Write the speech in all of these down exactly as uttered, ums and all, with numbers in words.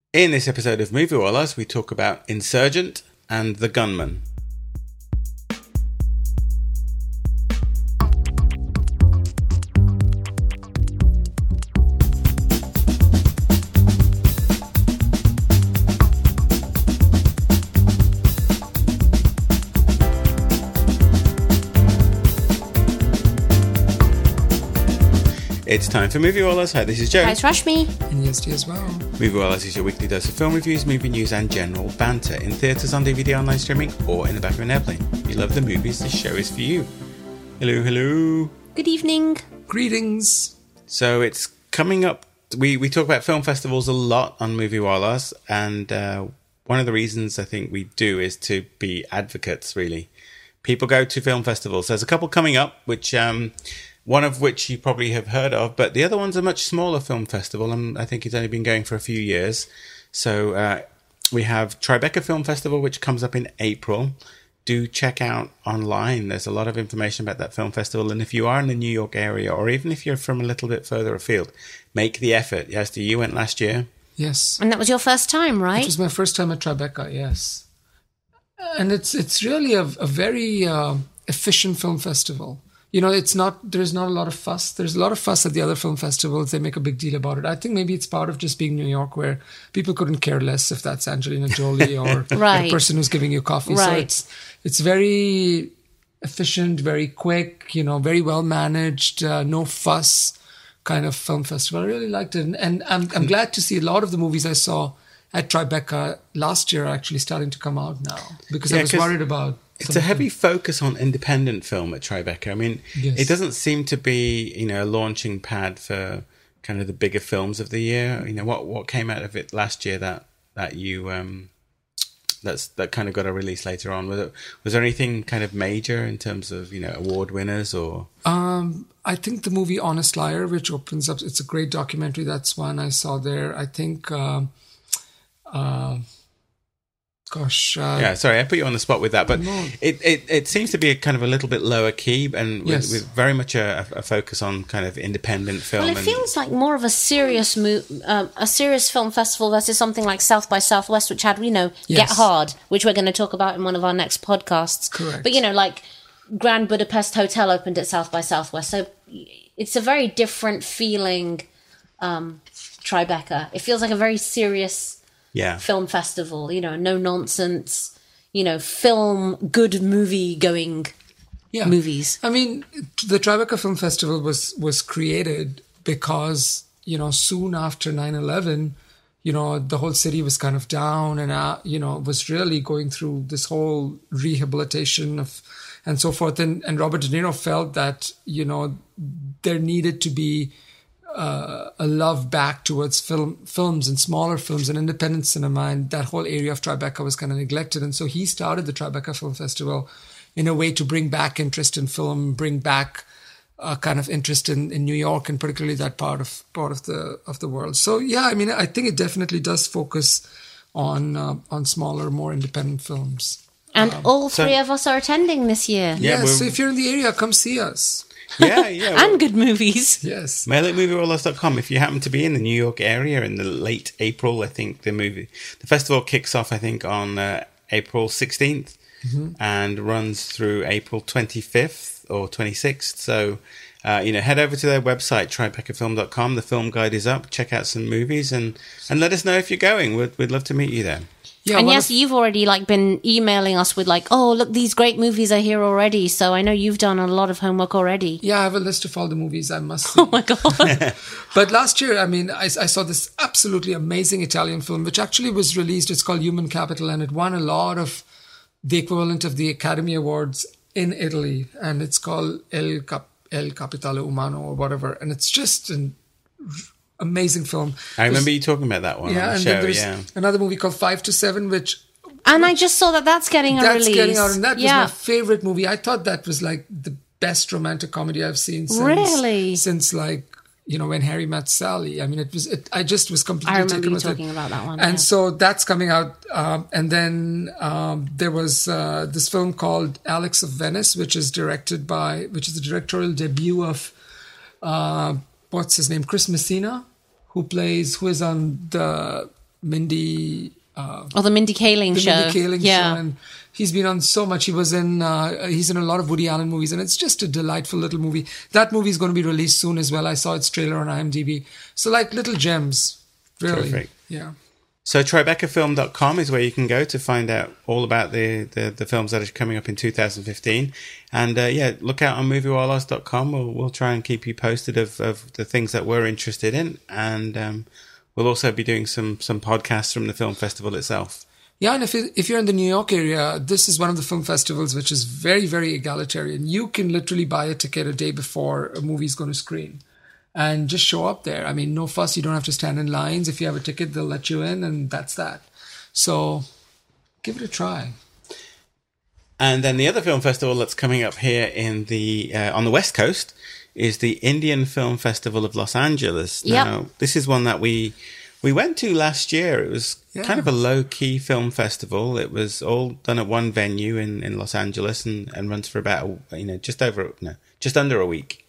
In this episode of Movie Wallahs, we talk about Insurgent and The Gunman. It's time for Movie Wallahs. Hi, this is Joe. Hi, it's Rashmi. And Yesti as well. Movie Wallahs is your weekly dose of film reviews, movie news and general banter in theatres, on D V D, online streaming, or in the back of an airplane. If you love the movies, this show is for you. Hello, hello. Good evening. Greetings. So it's coming up. We, we talk about film festivals a lot on Movie Wallahs, and uh, one of the reasons I think we do is to be advocates, really. People go to film festivals. There's a couple coming up, which... Um, one of which you probably have heard of, but the other one's a much smaller film festival, and I think it's only been going for a few years. So uh, we have Tribeca Film Festival, which comes up in April. Do check out online. There's a lot of information about that film festival, and if you are in the New York area, or even if you're from a little bit further afield, make the effort. Yes, you went last year. Yes. And that was your first time, right? It was my first time at Tribeca, yes. And it's it's really a, a very uh, efficient film festival. You know, it's not, there's not a lot of fuss. There's a lot of fuss at the other film festivals. They make a big deal about it. I think maybe it's part of just being New York, where people couldn't care less if that's Angelina Jolie or right. the person who's giving you coffee. Right. So it's, it's very efficient, very quick, you know, very well managed, uh, no fuss kind of film festival. I really liked it. And, and I'm, I'm glad to see a lot of the movies I saw at Tribeca last year are actually starting to come out now, because yeah, I was worried about... It's a heavy focus on independent film at Tribeca. I mean, yes. It doesn't seem to be, you know, a launching pad for kind of the bigger films of the year. You know, what what came out of it last year that that you um that's that kind of got a release later on? Was it, was there anything kind of major in terms of, you know, award winners or? Um, I think the movie Honest Liar, which opens up, it's a great documentary. That's one I saw there. I think. Uh, uh, Gosh. Uh, yeah, sorry, I put you on the spot with that, but no. it, it, it seems to be a kind of a little bit lower key and with, yes. with very much a, a focus on kind of independent film. Well, it and, feels like more of a serious mo- um, a serious film festival versus something like South by Southwest, which had, you know, yes. Get Hard, which we're going to talk about in one of our next podcasts. Correct. But, you know, like Grand Budapest Hotel opened at South by Southwest. So it's a very different feeling, um, Tribeca. It feels like a very serious... Yeah. film festival, you know, no nonsense, you know, film, good movie going yeah. movies. I mean, the Tribeca Film Festival was, was created because, you know, soon after nine eleven, you know, the whole city was kind of down and, uh, you know, was really going through this whole rehabilitation of, and so forth. And, and Robert De Niro felt that, you know, there needed to be Uh, a love back towards film, films and smaller films and independent cinema, and that whole area of Tribeca was kind of neglected. And so he started the Tribeca Film Festival in a way to bring back interest in film, bring back a kind of interest in, in New York and particularly that part of part of the of the world. So yeah, I mean, I think it definitely does focus on uh, on smaller, more independent films. And um, all three so, of us are attending this year. Yeah, yeah so if you're in the area, come see us. Yeah, yeah. and well, good movies. Yes. mail at movie wallahs dot com. If you happen to be in the New York area in the late April, I think the movie, the festival kicks off, I think, on uh, April sixteenth mm-hmm. and runs through April twenty-fifth or twenty-sixth. So, uh, you know, head over to their website, tribeca film dot com. The film guide is up. Check out some movies and, and let us know if you're going. We'd, we'd love to meet you there. Yeah, and yes, of- you've already like been emailing us with like, oh, look, these great movies are here already. So I know you've done a lot of homework already. Yeah, I have a list of all the movies I must see. Oh my God. But last year, I mean, I, I saw this absolutely amazing Italian film, which actually was released. It's called Human Capital, and it won a lot of the equivalent of the Academy Awards in Italy. And it's called El, Cap- El Capitale Umano or whatever. And it's just an amazing film. I remember there's, you talking about that one yeah, on the and show. Then there's yeah, another movie called Five to Seven, which and which, I just saw that that's getting a that's release. That's getting out, and that yeah. was my favorite movie. I thought that was like the best romantic comedy I've seen since really since like you know When Harry Met Sally. I mean, it was. It, I just was completely I remember taken you with talking it. about that one. And yeah. so that's coming out, um, and then um, there was uh, this film called Alex of Venice, which is directed by, which is the directorial debut of uh, what's his name, Chris Messina. Who plays, who is on the Mindy. Uh, oh, the Mindy Kaling the show. Mindy Kaling yeah. show, and he's been on so much. He was in. Uh, he's in a lot of Woody Allen movies, and it's just a delightful little movie. That movie is going to be released soon as well. I saw its trailer on IMDb. So, like little gems, really. Terrific. Yeah. So tribeca film dot com is where you can go to find out all about the, the, the films that are coming up in two thousand fifteen. And uh, yeah, look out on movie wallahs dot com. We'll, we'll try and keep you posted of, of the things that we're interested in. And um, we'll also be doing some, some podcasts from the film festival itself. Yeah, and if it, if you're in the New York area, this is one of the film festivals which is very, very egalitarian. You can literally buy a ticket a day before a movie's going to screen. And just show up there. I mean, no fuss. You don't have to stand in lines. If you have a ticket, they'll let you in, and that's that. So give it a try. And then the other film festival that's coming up here in the uh, on the West Coast is the Indian Film Festival of Los Angeles. Yep. Now, this is one that we we went to last year. It was yeah. kind of a low-key film festival. It was all done at one venue in, in Los Angeles and, and runs for about, you know, just over, no, just under a week.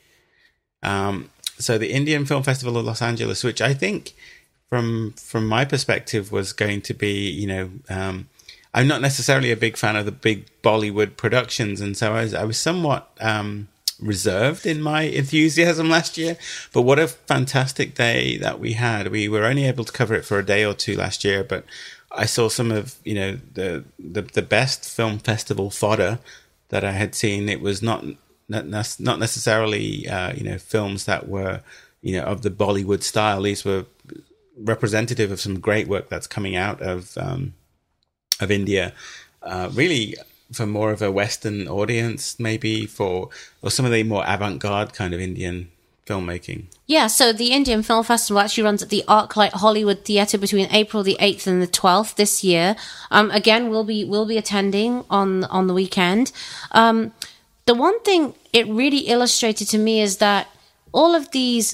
Um, So the Indian Film Festival of Los Angeles, which I think from from my perspective was going to be, you know, um, I'm not necessarily a big fan of the big Bollywood productions. And so I was, I was somewhat um, reserved in my enthusiasm last year. But what a fantastic day that we had. We were only able to cover it for a day or two last year, but I saw some of, you know, the the, the best film festival fodder that I had seen. It was not... Not not necessarily, uh, you know, films that were, you know, of the Bollywood style. These were representative of some great work that's coming out of um, of India. Uh, really, for more of a Western audience, maybe for or some of the more avant-garde kind of Indian filmmaking. Yeah, so the Indian Film Festival actually runs at the ArcLight Hollywood Theatre between April the eighth and the twelfth this year. Um, again, we'll be we'll be attending on on the weekend. Um, The one thing it really illustrated to me is that all of these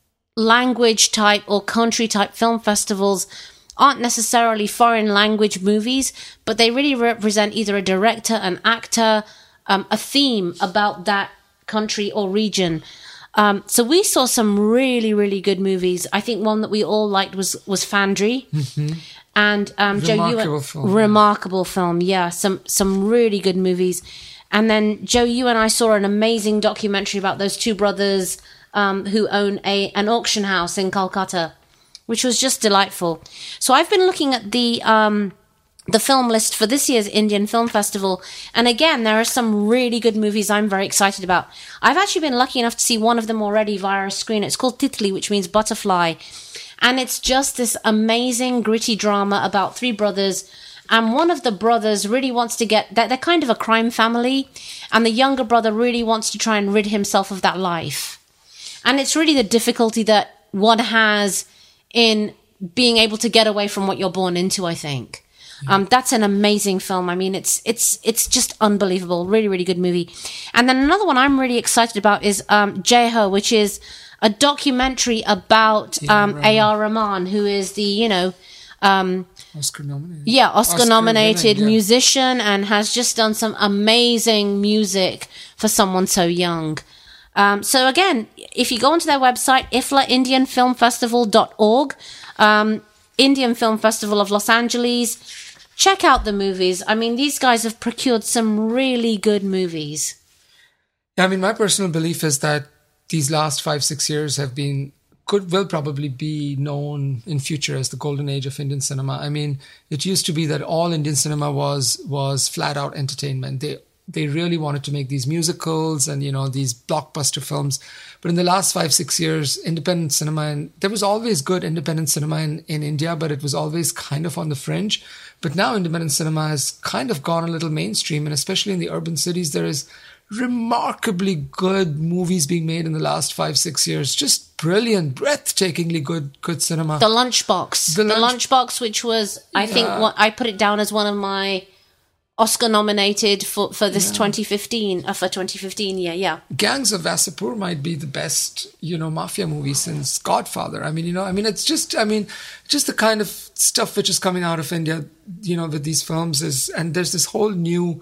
language type or country type film festivals aren't necessarily foreign language movies, but they really represent either a director, an actor, um, a theme about that country or region. Um, so we saw some really, really good movies. I think one that we all liked was, was Fandry. Mm-hmm. And um, Joe, you Remarkable film. Remarkable film, yeah. Some, some really good movies. And then, Joe, you and I saw an amazing documentary about those two brothers um, who own a an auction house in Calcutta, which was just delightful. So I've been looking at the um, the film list for this year's Indian Film Festival. And again, there are some really good movies I'm very excited about. I've actually been lucky enough to see one of them already via a screen. It's called Titli, which means butterfly. And it's just this amazing, gritty drama about three brothers. And one of the brothers really wants to get... They're, they're kind of a crime family. And the younger brother really wants to try and rid himself of that life. And it's really the difficulty that one has in being able to get away from what you're born into, I think. Um, that's an amazing film. I mean, it's it's it's just unbelievable. Really, really good movie. And then another one I'm really excited about is um, Jai Ho, which is a documentary about um, A R Rahman, who is the, you know... Um, Oscar nominated. Yeah, Oscar, Oscar nominated winning, yeah. musician, and has just done some amazing music for someone so young. Um, so again, if you go onto their website, I F L A Indian Film Festival dot org, um, Indian Film Festival of Los Angeles, check out the movies. I mean, these guys have procured some really good movies. Yeah, I mean, my personal belief is that these last five, six years have been could will probably be known in future as the golden age of Indian cinema. I mean, it used to be that all Indian cinema was was flat out entertainment. They they really wanted to make these musicals and, you know, these blockbuster films. But in the last five, six years, independent cinema, and there was always good independent cinema in, in India, but it was always kind of on the fringe. But now independent cinema has kind of gone a little mainstream, and especially in the urban cities, there is remarkably good movies being made in the last five, six years. Just brilliant, breathtakingly good, good cinema. The Lunchbox. The, the lunch- Lunchbox, which was, I yeah. think, what I put it down as one of my Oscar nominated for, for this yeah. twenty fifteen, uh, for twenty fifteen year, yeah. Gangs of Wasseypur might be the best, you know, mafia movie since Godfather. I mean, you know, I mean, it's just, I mean, just the kind of stuff which is coming out of India, you know, with these films is, and there's this whole new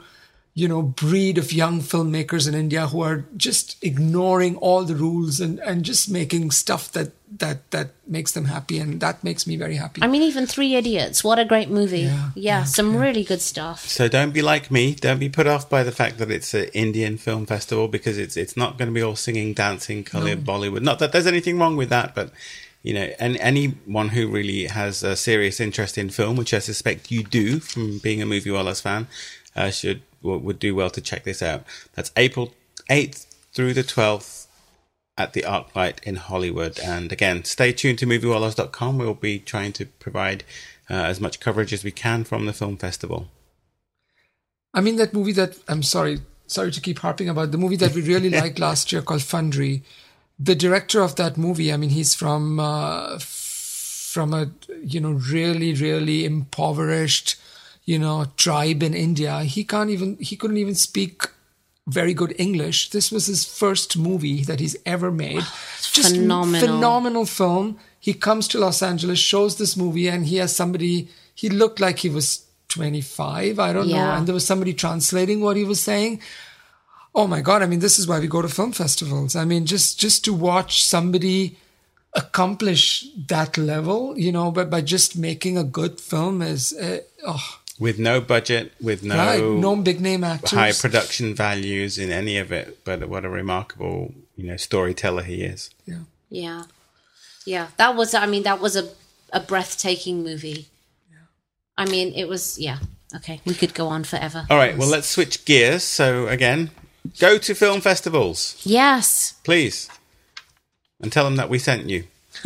you know, breed of young filmmakers in India who are just ignoring all the rules and, and just making stuff that, that, that makes them happy. And that makes me very happy. I mean, even Three Idiots, what a great movie. Yeah, Yeah, yeah, some yeah. really good stuff. So don't be like me. Don't be put off by the fact that it's an Indian film festival, because it's it's not going to be all singing, dancing, coloured Bollywood. Not that there's anything wrong with that, but you know, and anyone who really has a serious interest in film, which I suspect you do from being a Movie Wallahs fan, uh, should would do well to check this out. That's April eighth through the twelfth at the ArcLight in Hollywood. And again, stay tuned to movie wallahs dot com. We'll be trying to provide uh, as much coverage as we can from the film festival. I mean, that movie that, I'm sorry, sorry to keep harping about, the movie that we really liked last year called Fundry. The director of that movie, I mean, he's from, uh, from a, you know, really, really impoverished, you know, tribe in India. He can't even, he couldn't even speak very good English. This was his first movie that he's ever made. Just phenomenal. phenomenal film. He comes to Los Angeles, shows this movie, and he has somebody, he looked like he was twenty-five, I don't know, Yeah. and there was somebody translating what he was saying. Oh my God, I mean, this is why we go to film festivals. I mean, just, just to watch somebody accomplish that level, you know, but by just making a good film is, uh, oh, With no budget, with no, right, no big name actors. high production values in any of it, but what a remarkable, you know, storyteller he is. Yeah. Yeah. Yeah. That was, I mean, that was a, a breathtaking movie. Yeah. I mean, it was, yeah. Okay. We could go on forever. All right, well, let's switch gears. So again, go to film festivals, Yes. please, and tell them that we sent you.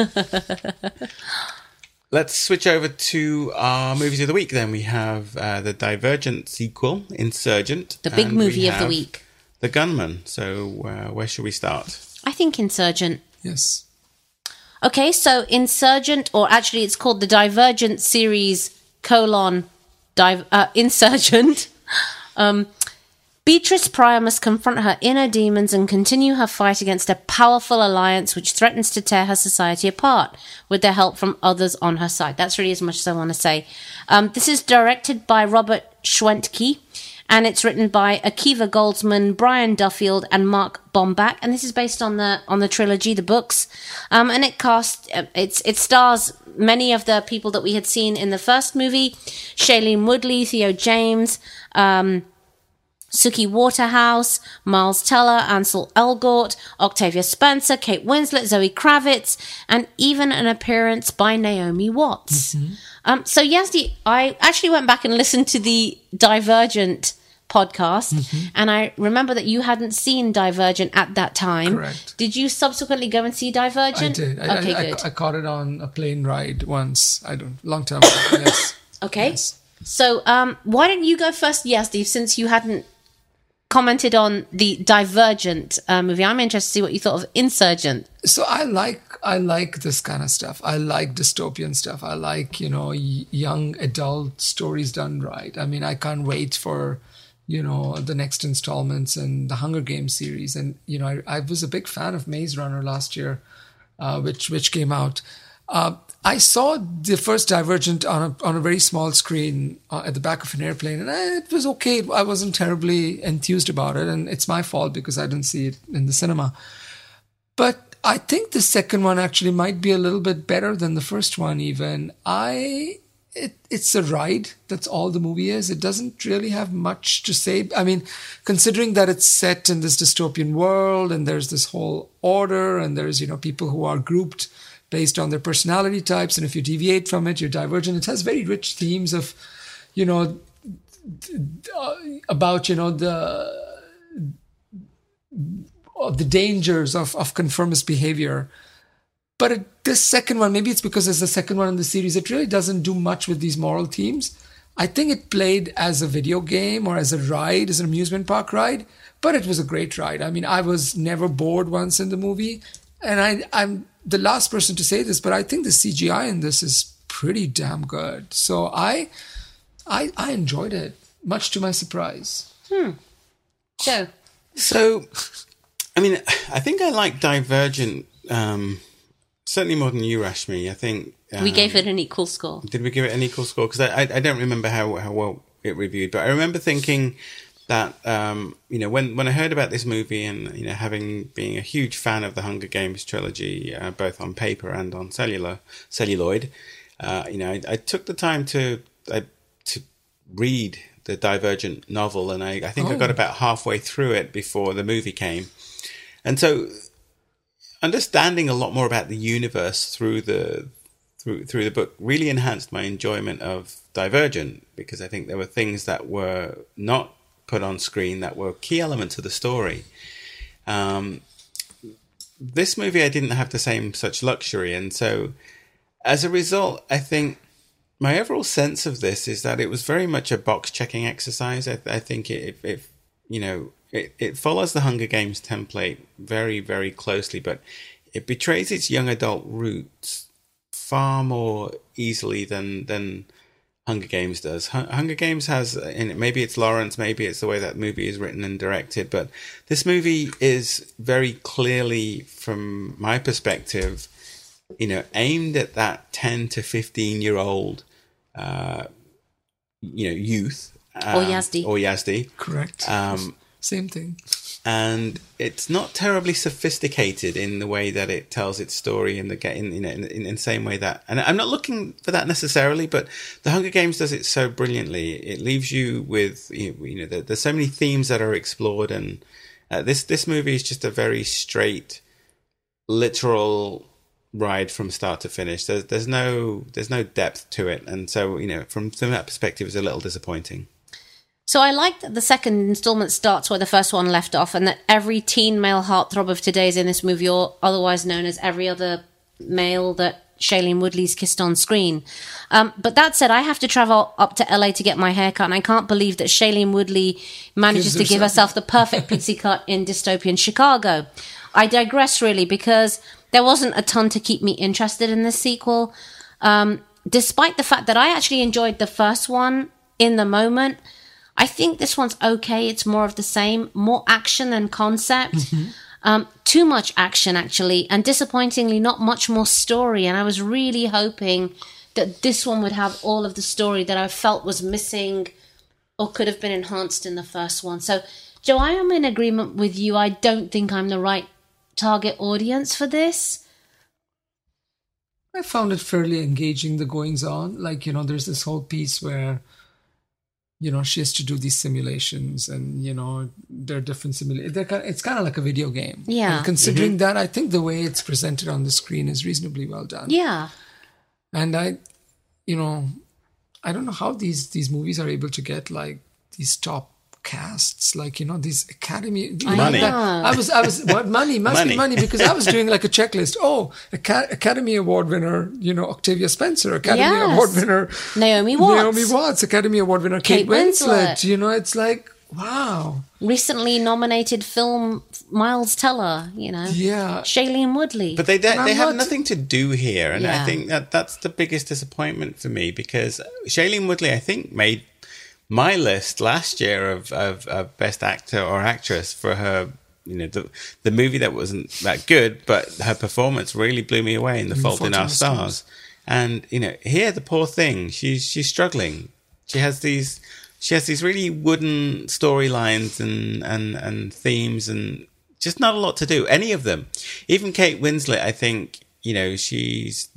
Let's switch over to our movies of the week. Then we have uh, the Divergent sequel, Insurgent. The big and we movie of the have week. The Gunman. So uh, where should we start? I think Insurgent. Yes. Okay, so Insurgent, or actually it's called the Divergent series colon div- uh, Insurgent. Um, Beatrice Pryor must confront her inner demons and continue her fight against a powerful alliance which threatens to tear her society apart, with the help from others on her side. That's really as much as I want to say. Um, this is directed by Robert Schwentke, and it's written by Akiva Goldsman, Brian Duffield, and Mark Bombach. And this is based on the on the trilogy, the books. Um, and it cast it's it stars many of the people that we had seen in the first movie: Shailene Woodley, Theo James, um, Suki Waterhouse, Miles Teller, Ansel Elgort, Octavia Spencer, Kate Winslet, Zoe Kravitz, and even an appearance by Naomi Watts. Mm-hmm. Um, so Yazdi, I actually went back and listened to the Divergent podcast, mm-hmm. and I remember that you hadn't seen Divergent at that time. Correct. Did you subsequently go and see Divergent? I did. I, okay, I, I, good. I caught it on a plane ride once. I don't, long time ago. Yes. Okay. Yes. So um, why don't you go first, Yazdi, since you hadn't commented on the Divergent uh, movie. I'm interested to see what you thought of Insurgent. So I like I like this kind of stuff. I like dystopian stuff. I like, you know, y- young adult stories done right. I mean, I can't wait for, you know, the next installments in the Hunger Games series. And, you know, I, I was a big fan of Maze Runner last year, uh, which which came out. Uh, I saw the first Divergent on a on a very small screen uh, at the back of an airplane, and I, it was okay. I wasn't terribly enthused about it, and it's my fault because I didn't see it in the cinema. But I think the second one actually might be a little bit better than the first one. Even I, it, it's a ride. That's all the movie is. It doesn't really have much to say. I mean, considering that it's set in this dystopian world, and there's this whole order, and there's, you know, people who are grouped based on their personality types, and if you deviate from it, you're divergent. It has very rich themes of, you know, uh, about, you know, the uh, the dangers of, of conformist behavior. But it, this second one, maybe it's because it's the second one in the series, it really doesn't do much with these moral themes. I think it played as a video game or as a ride, as an amusement park ride, but it was a great ride. I mean, I was never bored once in the movie, and I, I'm the last person to say this, but I think the C G I in this is pretty damn good. So I, I, I enjoyed it, much to my surprise. Hmm. Joe. So, I mean, I think I like Divergent um, certainly more than you, Rashmi. I think um, we gave it an equal score. Did we give it an equal score? Because I, I I don't remember how how well it reviewed, but I remember thinking that um, you know, when when I heard about this movie, and you know, having being a huge fan of the Hunger Games trilogy, uh, both on paper and on cellular celluloid, uh, you know, I, I took the time to I, to read the Divergent novel, and I, I think oh. I got about halfway through it before the movie came, and so understanding a lot more about the universe through the through through the book really enhanced my enjoyment of Divergent, because I think there were things that were not put on screen that were key elements of the story. Um, this movie, I didn't have the same such luxury, and so as a result, I think my overall sense of this is that it was very much a box checking exercise. I, I think it, it, you know, it, it follows the Hunger Games template very, very closely, but it betrays its young adult roots far more easily than than Hunger Games does. Hunger Games has, and maybe it's Lawrence, maybe it's the way that movie is written and directed, but this movie is very clearly, from my perspective, you know, aimed at that ten to fifteen year old, uh, you know, youth. Um, or Yazdi. Or Yazdi. Correct. Um, Same thing. And it's not terribly sophisticated in the way that it tells its story in the in in, in, in the same way that, and I'm not looking for that necessarily, but the Hunger Games does it so brilliantly. It leaves you with, you know, there, there's so many themes that are explored, and uh, this this movie is just a very straight, literal ride from start to finish. There's there's no there's no depth to it, and so, you know, from from that perspective, it's a little disappointing. So I like that the second installment starts where the first one left off, and that every teen male heartthrob of today is in this movie, or otherwise known as every other male that Shailene Woodley's kissed on screen. Um, but that said, I have to travel up to L A to get my hair cut, and I can't believe that Shailene Woodley manages to give herself the perfect pixie cut in dystopian Chicago. I digress, really, because there wasn't a ton to keep me interested in this sequel. Um, despite the fact that I actually enjoyed the first one in the moment, I think this one's okay. It's more of the same, more action than concept. Mm-hmm. Um, too much action, actually, and disappointingly, not much more story. And I was really hoping that this one would have all of the story that I felt was missing or could have been enhanced in the first one. So, Joe, I am in agreement with you. I don't think I'm the right target audience for this. I found it fairly engaging, the goings on. Like, you know, there's this whole piece where, you know, she has to do these simulations, and, you know, there are different simulations. It's kind of like a video game. Yeah. And considering mm-hmm. that, I think the way it's presented on the screen is reasonably well done. Yeah. And I, you know, I don't know how these, these movies are able to get, like, these top casts, like, you know, these Academy money. That, I was, I was, what money must money. be money, because I was doing like a checklist. Oh, Aca- Academy Award winner, you know, Octavia Spencer, Academy yes. Award winner, Naomi Watts, Naomi Watts, Academy Award winner, Kate, Kate Winslet. Winslet. You know, it's like, wow. Recently nominated film Miles Teller, you know, yeah, Shailene Woodley. But they they, they have not... nothing to do here, and yeah. I think that that's the biggest disappointment for me, because Shailene Woodley, I think, made my list last year of, of, of best actor or actress for her, you know, the the movie that wasn't that good, but her performance really blew me away in The Fault in Our Stars. And, you know, here, the poor thing, she's she's struggling. She has these she has these really wooden storylines and, and, and themes, and just not a lot to do, any of them. Even Kate Winslet, I think, you know, she's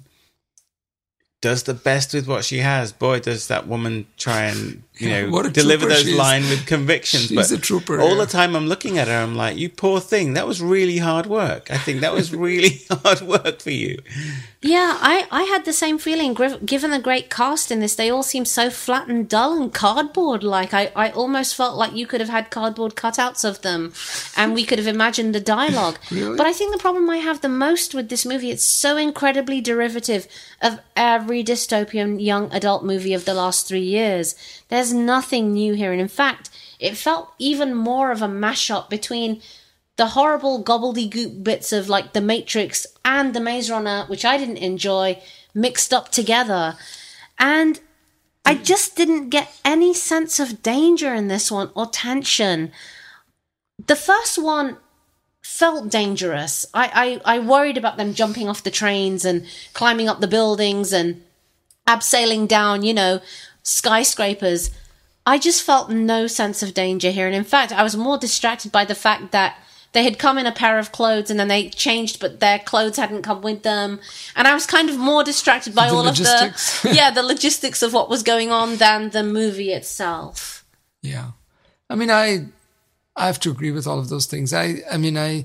does the best with what she has. Boy, does that woman try and, you know, deliver those lines with conviction. She's but a trooper. All yeah. the time I'm looking at her, I'm like, you poor thing. That was really hard work. I think that was really hard work for you. Yeah, I, I had the same feeling. Given the great cast in this, they all seem so flat and dull and cardboard-like. I, I almost felt like you could have had cardboard cutouts of them, and we could have imagined the dialogue. Really? But I think the problem I have the most with this movie, it's so incredibly derivative of every dystopian young adult movie of the last three years. There's nothing new here. And in fact, it felt even more of a mashup between the horrible gobbledygook bits of like The Matrix and The Maze Runner, which I didn't enjoy, mixed up together. And I just didn't get any sense of danger in this one or tension. The first one felt dangerous. I, I, I worried about them jumping off the trains and climbing up the buildings and abseiling down, you know, skyscrapers. I just felt no sense of danger here. And in fact, I was more distracted by the fact that they had come in a pair of clothes and then they changed, but their clothes hadn't come with them. And I was kind of more distracted by The all logistics. of the, yeah, the logistics of what was going on than the movie itself. Yeah. I mean, I, I have to agree with all of those things. I, I mean, I,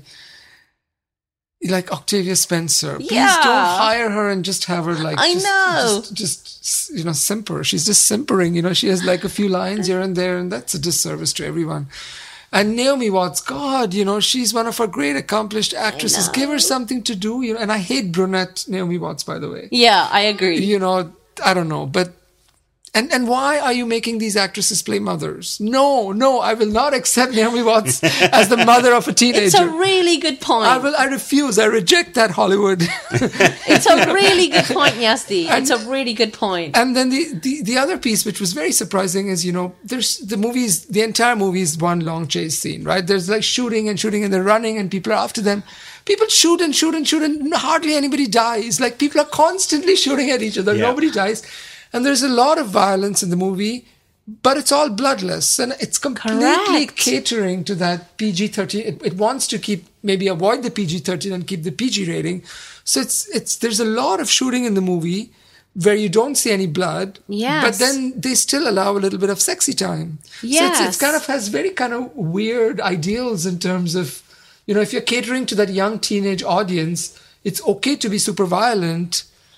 like Octavia Spencer. Please Yeah. don't hire her and just have her like, I just, know. Just, just, you know, simper. She's just simpering, you know, she has like a few lines here and there, and that's a disservice to everyone. And Naomi Watts, God, you know, she's one of our great accomplished actresses. Give her something to do, you know, and I hate brunette Naomi Watts, by the way. Yeah, I agree. You know, I don't know, but and and why are you making these actresses play mothers? No, no, I will not accept Naomi Watts as the mother of a teenager. It's a really good point. I will. I refuse. I reject that, Hollywood. It's a really good point, Yazdi. It's a really good point. And then the, the the other piece, which was very surprising, is, you know, there's the movies. The entire movie is one long chase scene, right? There's like shooting and shooting, and they're running, and people are after them. People shoot and shoot and shoot, and hardly anybody dies. Like, people are constantly shooting at each other. Yeah. Nobody dies. And there's a lot of violence in the movie, but it's all bloodless. And it's completely Correct. catering to that P G thirteen. It, it wants to keep, maybe avoid the P G thirteen and keep the P G rating. So it's it's there's a lot of shooting in the movie where you don't see any blood. Yes. But then they still allow a little bit of sexy time. So it's, it's Yes. kind of has very kind of weird ideals in terms of, you know, if you're catering to that young teenage audience, it's okay to be super violent.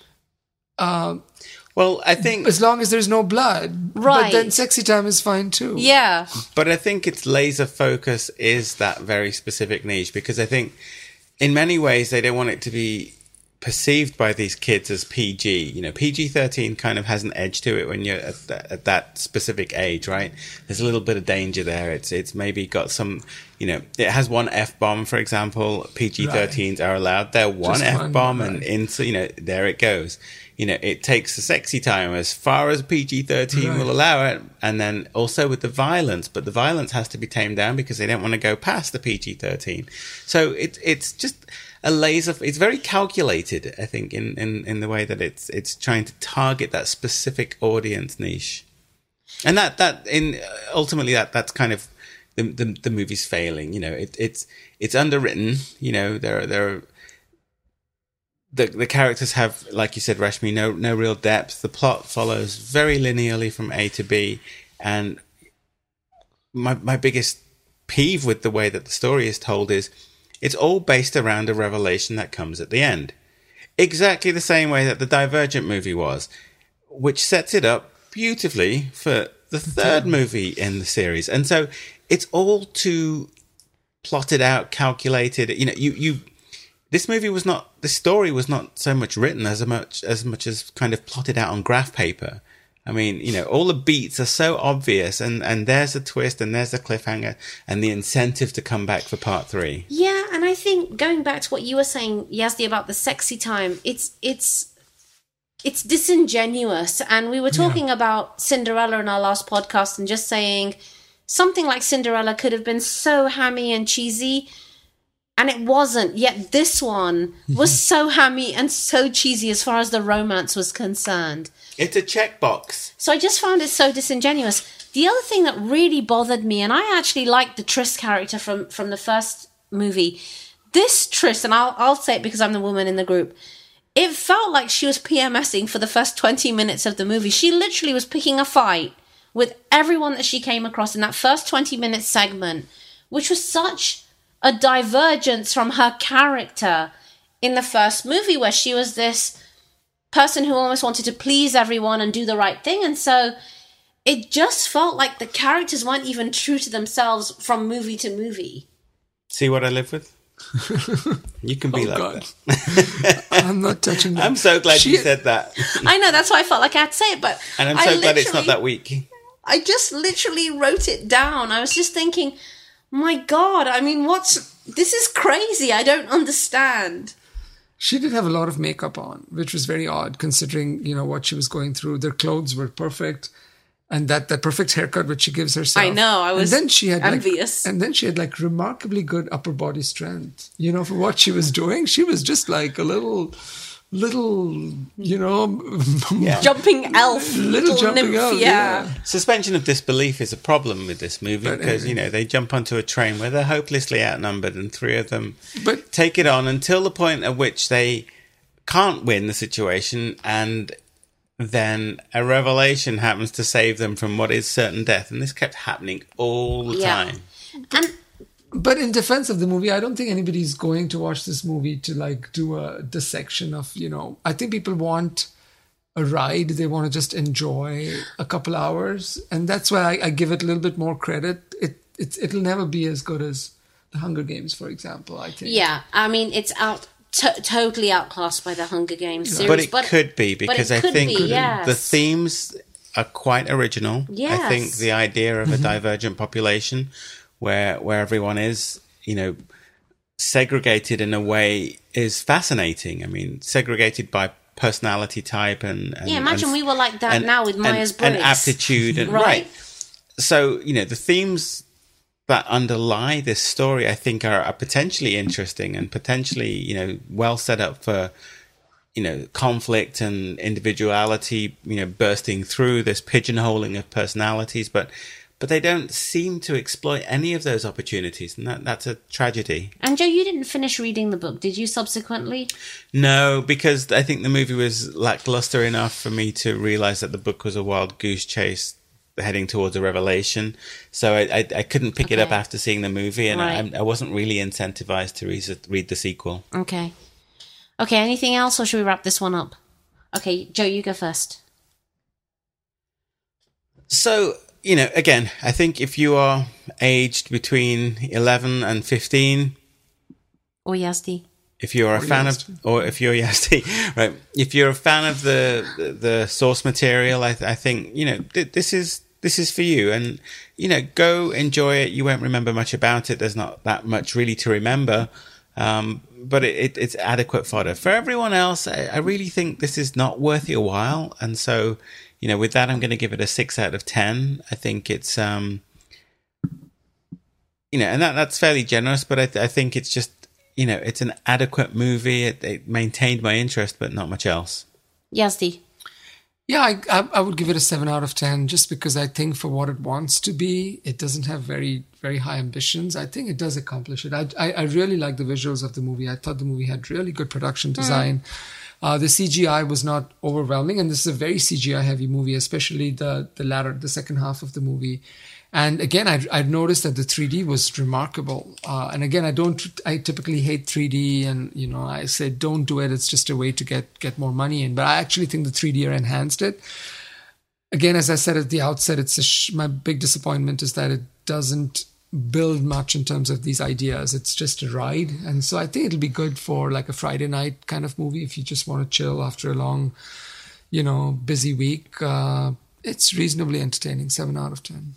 Uh, Well, I think, as long as there's no blood. Right. But then sexy time is fine too. Yeah. but I think its laser focus is that very specific niche, because I think in many ways they don't want it to be perceived by these kids as P G. You know, P G thirteen kind of has an edge to it when you're at that, at that specific age, right? There's a little bit of danger there. It's it's maybe got some, you know, it has one F-bomb, for example. P G thirteens are allowed. They're one Just one, F-bomb right. and into, you know, there it goes. You know, it takes the sexy time as far as P G thirteen Right. will allow it. And then also with the violence, but the violence has to be tamed down because they don't want to go past the P G thirteen. So it, it's just a laser, it's very calculated, I think, in, in, in the way that it's, it's trying to target that specific audience niche. And that, that in ultimately that, that's kind of the, the, the movie's failing. You know, it, it's, it's underwritten, you know, there are, there are, The the characters have, like you said, Rashmi, no no real depth. The plot follows very linearly from A to B, and my my biggest peeve with the way that the story is told is it's all based around a revelation that comes at the end, exactly the same way that the Divergent movie was, which sets it up beautifully for the third movie in the series. And so it's all too plotted out, calculated. You know, you you. This movie was not, the story was not so much written as much as much as kind of plotted out on graph paper. I mean, you know, all the beats are so obvious, and, and there's a twist, and there's a cliffhanger, and the incentive to come back for part three. Yeah, and I think going back to what you were saying, Yazdi, about the sexy time, it's it's it's disingenuous. And we were talking yeah. about Cinderella in our last podcast, and just saying something like Cinderella could have been so hammy and cheesy. And it wasn't, yet this one was so hammy and so cheesy as far as the romance was concerned. It's a checkbox. So I just found it so disingenuous. The other thing that really bothered me, and I actually liked the Tris character from, from the first movie. This Tris, and I'll, I'll say it because I'm the woman in the group, it felt like she was PMSing for the first twenty minutes of the movie. She literally was picking a fight with everyone that she came across in that first twenty minute segment, which was such a divergence from her character in the first movie, where she was this person who almost wanted to please everyone and do the right thing. And so it just felt like the characters weren't even true to themselves from movie to movie. See what I live with? You can be oh, like God. that. I'm not touching that. I'm so glad she, you said that. I know, that's why I felt like I had to say it, but and I'm so glad it's not that weak. I just literally wrote it down. I was just thinking, my God, I mean, what's... This is crazy. I don't understand. She did have a lot of makeup on, which was very odd, considering, you know, what she was going through. Their clothes were perfect. And that, that perfect haircut which she gives herself. I know, I was and then she had envious. Like, and then she had, like, remarkably good upper body strength. You know, for what she was doing, she was just, like, a little... little, you know, Yeah. Jumping elf, little jumping nymph, elf. yeah. Yeah. Suspension of disbelief is a problem with this movie But, because, uh, you know, they jump onto a train where they're hopelessly outnumbered and three of them But take it on until the point at which they can't win the situation, and then a revelation happens to save them from what is certain death. And this kept happening all the Yeah. time. And But in defense of the movie, I don't think anybody's going to watch this movie to like do a dissection of, you know, I think people want a ride. They want to just enjoy a couple hours. And that's why I, I give it a little bit more credit. It, it's, it'll never be as good as The Hunger Games, for example, I think. yeah, I mean, it's out to- totally outclassed by the Hunger Games series. But it could be because it I could think be, yes. the themes are quite original. Yes. I think the idea of a divergent population where where everyone is, you know, segregated in a way is fascinating. I mean, segregated by personality type and, and Yeah, imagine and, we were like that and- now with and- Myers-Briggs. and aptitude and Right. right. So, you know, the themes that underlie this story, I think, are, are potentially interesting and potentially, you know, well set up for, you know, conflict and individuality, you know, bursting through this pigeonholing of personalities, but but they don't seem to exploit any of those opportunities, and that that's a tragedy. And Joe, you didn't finish reading the book, did you? Subsequently, No, because I think the movie was lackluster enough for me to realize that the book was a wild goose chase heading towards a revelation. So I I, I couldn't pick it up Okay. after seeing the movie, and Right. I, I wasn't really incentivized to read, read the sequel. okay, okay. Anything else, or should we wrap this one up? Okay, Joe, you go first. So, you know, again, I think if you are aged between eleven and fifteen, Or Yazdi. if you're a Or fan Yazdi. of, or if you're Yazdi, right? If you're a fan of the the, the source material, I, I think you know th- this is this is for you, and you know, go enjoy it. You won't remember much about it. There's not that much really to remember, um, but it, it, it's adequate fodder. For everyone else, I, I really think this is not worth your while, and so. You know, with that, I'm going to give it a six out of ten. I think it's, um, you know, and that that's fairly generous, but I, th- I think it's just, you know, it's an adequate movie. It, it maintained my interest, but not much else. Yazdi. Yeah, I, I I would give it a seven out of ten just because I think for what it wants to be, it doesn't have very, very high ambitions. I think it does accomplish it. I, I, I really like the visuals of the movie. I thought the movie had really good production design. Mm. Uh, the C G I was not overwhelming, and this is a very C G I heavy movie, especially the the latter, the second half of the movie. And again, I I noticed that the three D was remarkable. Uh, and again, I don't, I typically hate three D, and you know, I say don't do it. It's just a way to get get more money in. But I actually think the three D enhanced it. Again, as I said at the outset, it's a sh- my big disappointment is that it doesn't build much in terms of these ideas. It's just a ride. And so I think it'll be good for like a Friday night kind of movie if you just want to chill after a long, you know, busy week. Uh, it's reasonably entertaining. seven out of ten.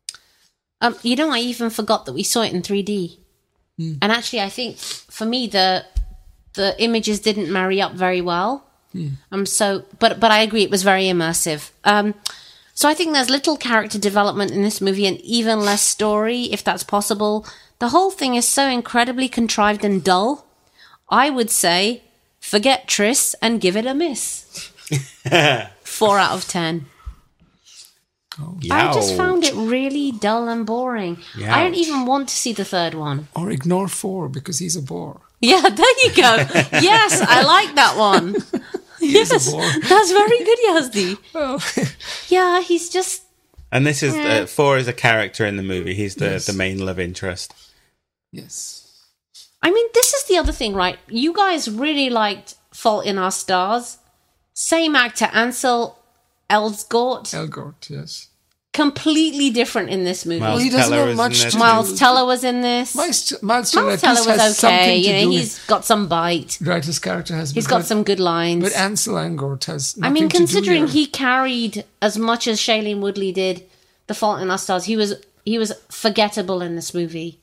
Um, you know, I even forgot that we saw it in three D. Mm. And actually, I think for me, the the images didn't marry up very well. Mm. Um, so, but but I agree, it was very immersive. Um, so I think there's little character development in this movie and even less story, if that's possible. The whole thing is so incredibly contrived and dull. I would say, forget Tris and give it a miss. Four out of ten. Oh. I just found it really dull and boring. Youch. I don't even want to see the third one. Or ignore four because he's a bore. Yeah, there you go. Yes, I like that one. Yes, that's very good, Yazdi. Well, yeah, he's just. And this is uh, four is a character in the movie. He's the, yes. the main love interest. Yes. I mean, this is the other thing, right? You guys really liked Fault in Our Stars. Same actor, Ansel Elgort. Elgort, yes. Completely different in this movie. Well, he doesn't have much to do. Miles Teller was in this. Miles, Miles Teller, Miles Teller was okay. You know, he's with, got some bite. Right, his character has. He's got good, some good lines. But Ansel Elgort has. I mean, considering to do he carried as much as Shailene Woodley did, The Fault in Our Stars, he was he was forgettable in this movie.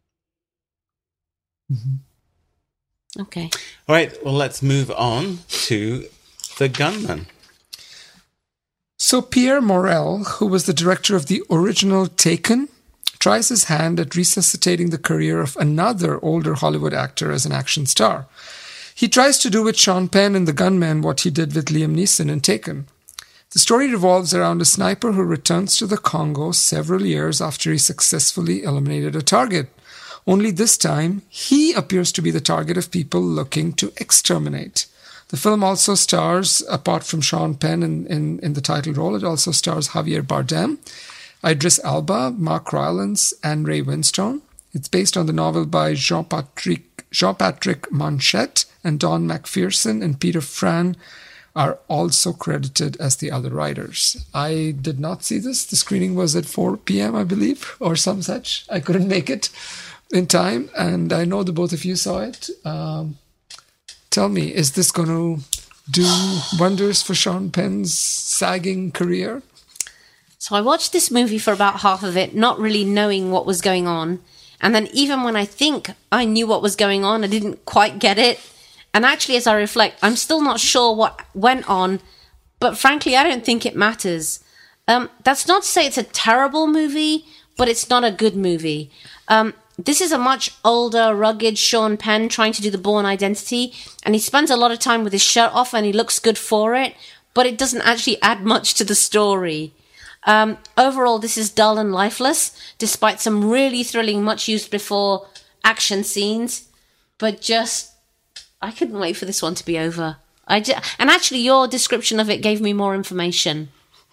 Mm-hmm. Okay. All right. Well, let's move on to The Gunman. So Pierre Morel, who was the director of the original Taken, tries his hand at resuscitating the career of another older Hollywood actor as an action star. He tries to do with Sean Penn in The Gunman what he did with Liam Neeson in Taken. The story revolves around a sniper who returns to the Congo several years after he successfully eliminated a target. Only this time, he appears to be the target of people looking to exterminate. The film also stars, apart from Sean Penn in, in, in the title role, it also stars Javier Bardem, Idris Elba, Mark Rylance, and Ray Winstone. It's based on the novel by Jean-Patrick, Jean-Patrick Manchette, and Don McPherson and Peter Fran are also credited as the other writers. I did not see this. The screening was at four p.m., I believe, or some such. I couldn't make it in time, and I know the both of you saw it. Um, tell me, is this going to do wonders for Sean Penn's sagging career? So I watched this movie for about half of it, not really knowing what was going on. And then even when I think I knew what was going on, I didn't quite get it. And actually, as I reflect, I'm still not sure what went on. But frankly, I don't think it matters. Um, that's not to say it's a terrible movie, but it's not a good movie. Um, this is a much older, rugged Sean Penn trying to do the Bourne Identity. And he spends a lot of time with his shirt off and he looks good for it. But it doesn't actually add much to the story. Um, overall, this is dull and lifeless, despite some really thrilling, much used before action scenes. But just... I couldn't wait for this one to be over. I just, and actually, your description of it gave me more information.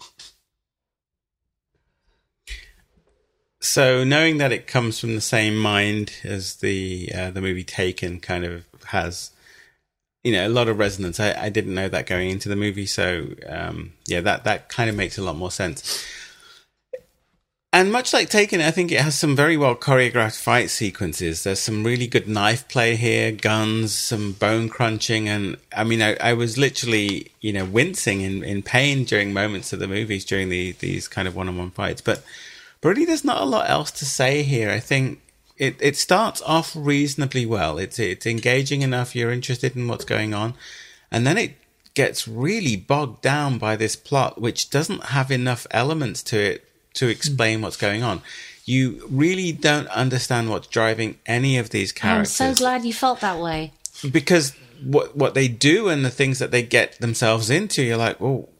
So, knowing that it comes from the same mind as the uh, the movie Taken, kind of has, you know, a lot of resonance. I, I didn't know that going into the movie, so um, yeah, that that kind of makes a lot more sense. And much like Taken, I think it has some very well choreographed fight sequences. There's some really good knife play here, guns, some bone crunching. And I mean, I, I was literally, you know, wincing in, in pain during moments of the movies during the, these kind of one-on-one fights. But, but really, there's not a lot else to say here. I think it, it starts off reasonably well. It's, it's engaging enough. You're interested in what's going on. And then it gets really bogged down by this plot, which doesn't have enough elements to it to explain what's going on. You really don't understand what's driving any of these characters. I'm so glad you felt that way. Because what what they do and the things that they get themselves into, you're like, well,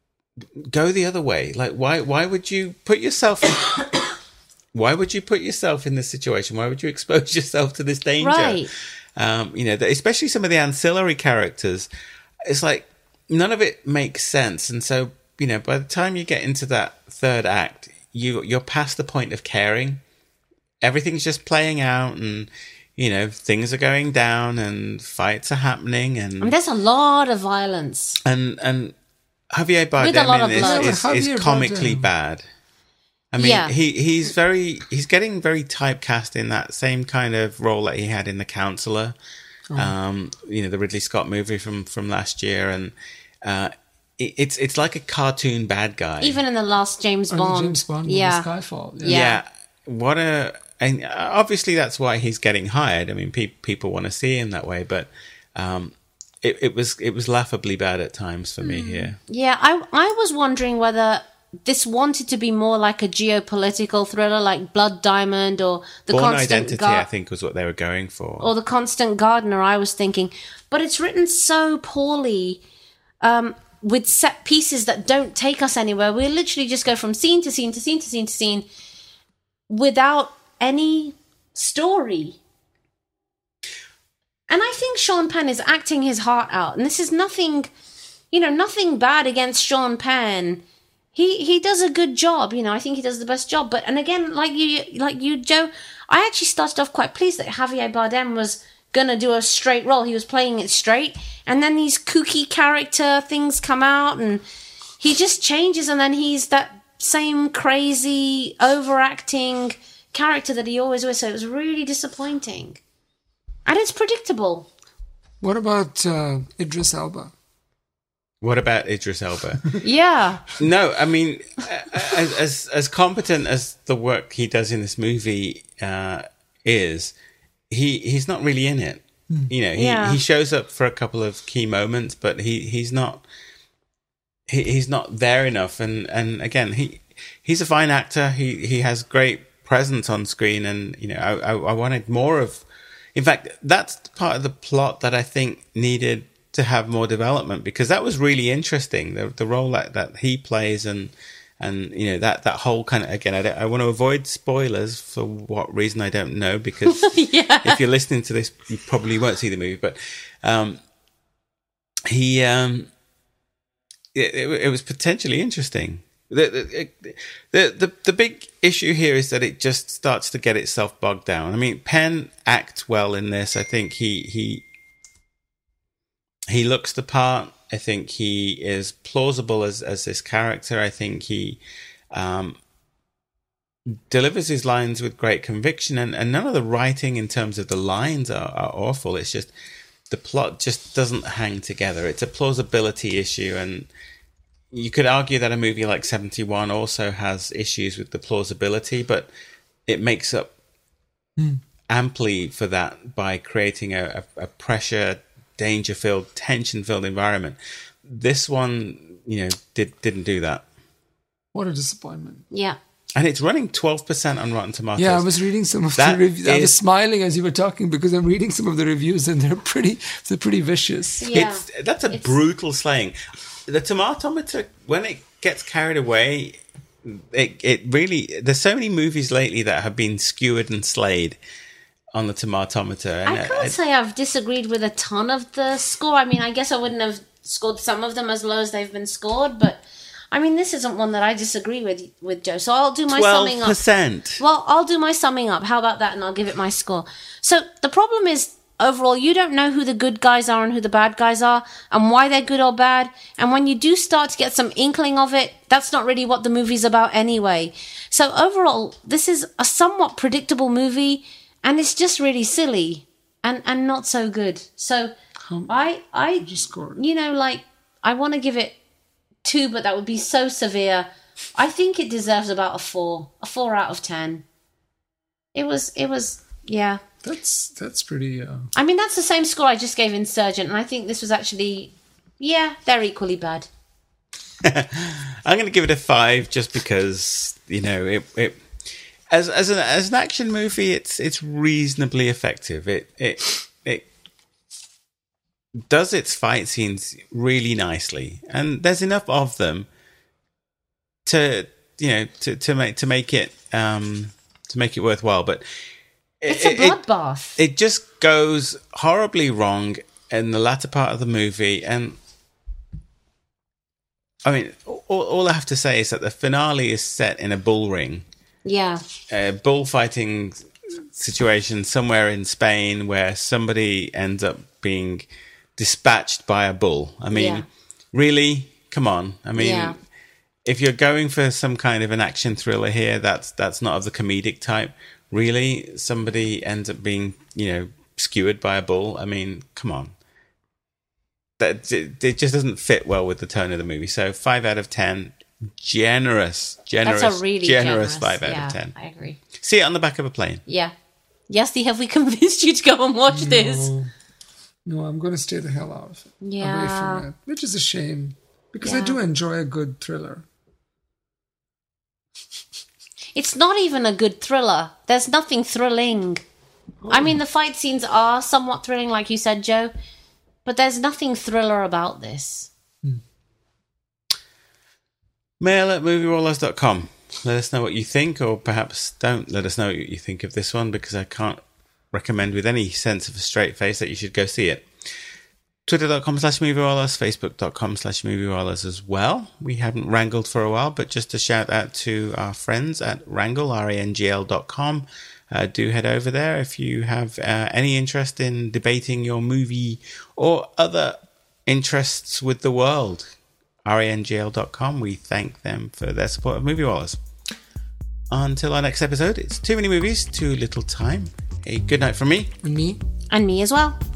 go the other way. Like, why why would you put yourself in, why would you put yourself in this situation? Why would you expose yourself to this danger? Right. Um, you know, especially some of the ancillary characters. It's like none of it makes sense. And so, you know, by the time you get into that third act, you you're past the point of caring. Everything's just playing out, and you know things are going down, and fights are happening, and I mean, there's a lot of violence. And and Javier With a lot Bardem of is, blood. is, is, Javier comically Bardem. bad. I mean, Yeah. he he's very he's getting very typecast in that same kind of role that he had in The Counselor, Oh. um, you know, the Ridley Scott movie from from last year, and. Uh, It's it's like a cartoon bad guy. Even in the last James Or the Bond. James Bond movie, yeah. Skyfall. Yeah. yeah. What a and obviously that's why he's getting hired. I mean, pe- people want to see him that way, but um, it, it was it was laughably bad at times for me here. Yeah, I I was wondering whether this wanted to be more like a geopolitical thriller like Blood Diamond or The Born Constant Identity, Gar- I think, was what they were going for. or The Constant Gardener, I was thinking. But it's written so poorly. Um with set pieces that don't take us anywhere. We literally just go from scene to scene to scene to scene to scene without any story. And I think Sean Penn is acting his heart out. And this is nothing, you know, nothing bad against Sean Penn. He he does a good job, you know. I think he does the best job. But and again, like you like you, Joe, I actually started off quite pleased that Javier Bardem was gonna do a straight role. He was playing it straight, and then these kooky character things come out, and he just changes, and then he's that same crazy, overacting character that he always was. So it was really disappointing, and it's predictable. What about uh, Idris Elba? What about Idris Elba? Yeah, No, I mean, as, as as competent as the work he does in this movie uh, is, he he's not really in it. Mm. You know, he, Yeah. he shows up for a couple of key moments, but he, he's not he, he's not there enough. And, and again, he he's a fine actor. He he has great presence on screen, and you know, I I, I wanted more of In fact, that's part of the plot that I think needed to have more development, because that was really interesting. The the role that, that he plays, and and you know that, that whole kind of, again, I, don't, I want to avoid spoilers for what reason I don't know, because yeah. if you're listening to this, you probably won't see the movie. But um, he um, it, it, it was potentially interesting. The the, the the the big issue here is that it just starts to get itself bogged down. I mean, Penn acts well in this. I think he he he looks the part. I think he is plausible as as this character. I think he um, delivers his lines with great conviction, and, and none of the writing in terms of the lines are, are awful. It's just the plot just doesn't hang together. It's a plausibility issue, and you could argue that a movie like seventy-one also has issues with the plausibility, but it makes up mm. amply for that by creating a, a, a pressure, danger-filled, tension-filled environment. This one, you know, did, didn't do that. What a disappointment. Yeah. And it's running twelve percent on Rotten Tomatoes. Yeah, I was reading some of that the reviews. I was is, smiling as you were talking, because I'm reading some of the reviews, and they're pretty, they're pretty vicious. Yeah. It's, that's a It's, brutal slaying. The tomatometer, when it gets carried away, it it really, there's so many movies lately that have been skewered and slayed on the tomatometer. And I can't I, say I've disagreed with a ton of the score. I mean, I guess I wouldn't have scored some of them as low as they've been scored, but I mean, this isn't one that I disagree with, with Joe. So I'll do my summing up. twelve percent. Well, I'll do my summing up. How about that? And I'll give it my score. So the problem is, overall, you don't know who the good guys are and who the bad guys are, and why they're good or bad. And when you do start to get some inkling of it, that's not really what the movie's about anyway. So overall, this is a somewhat predictable movie, and it's just really silly and, and not so good. So Um, I, I, just scored. you know, like, I want to give it two, but that would be so severe. I think it deserves about a four, a four out of ten. It was, it was, yeah. That's that's pretty. Uh... I mean, that's the same score I just gave Insurgent, and I think this was actually, yeah, they're equally bad. I'm going to give it a five, just because, you know, it, it as as an as an action movie, it's it's reasonably effective. It it it does its fight scenes really nicely, and there's enough of them to you know to, to make to make it um to make it worthwhile. But it's a bloodbath. It, it just goes horribly wrong in the latter part of the movie, and I mean, all, all I have to say is that the finale is set in a bull ring. Yeah. A bullfighting situation somewhere in Spain where somebody ends up being dispatched by a bull. I mean, Yeah. really? Come on. I mean, Yeah. if you're going for some kind of an action thriller here, that's that's not of the comedic type. Really? Somebody ends up being, you know, skewered by a bull? I mean, come on. That it, it just doesn't fit well with the tone of the movie. So five out of ten. Generous, generous, That's a really generous, generous five out yeah, of ten. I agree. See it on the back of a plane. Yeah. Yasti, have we convinced you to go and watch this? No, no, I'm going to stay the hell out of it. Yeah. Away from it, which is a shame, because Yeah. I do enjoy a good thriller. It's not even a good thriller. There's nothing thrilling. I mean, the fight scenes are somewhat thrilling, like you said, Joe, but there's nothing thriller about this. Mail at movie rollers dot com. Let us know what you think, or perhaps don't let us know what you think of this one, because I can't recommend with any sense of a straight face that you should go see it. Twitter.com slash movie rollers, Facebook.com slash movie rollers as well. We haven't wrangled for a while, but just a shout out to our friends at Wrangle, R A N G L dot com. Uh, do head over there if you have uh, any interest in debating your movie or other interests with the world. R A N G L dot com. We thank them for their support of Movie Rollers. Until our next episode, it's too many movies, too little time. A good night from me. And me? And me as well.